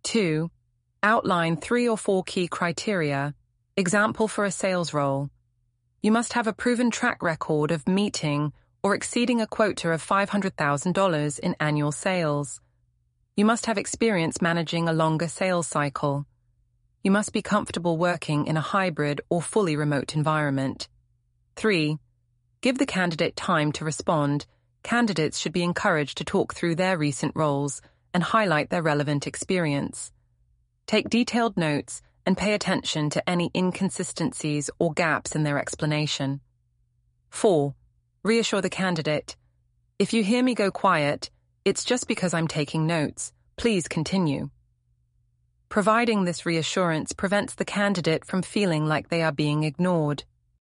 2. Outline 3 or 4 key criteria. Example for a sales role. You must have a proven track record of meeting or exceeding a quota of $500,000 in annual sales. You must have experience managing a longer sales cycle. You must be comfortable working in a hybrid or fully remote environment. 3. Give the candidate time to respond. Candidates should be encouraged to talk through their recent roles and highlight their relevant experience. Take detailed notes and pay attention to any inconsistencies or gaps in their explanation. 4. Reassure the candidate. If you hear me go quiet, it's just because I'm taking notes. Please continue. Providing this reassurance prevents the candidate from feeling like they are being ignored.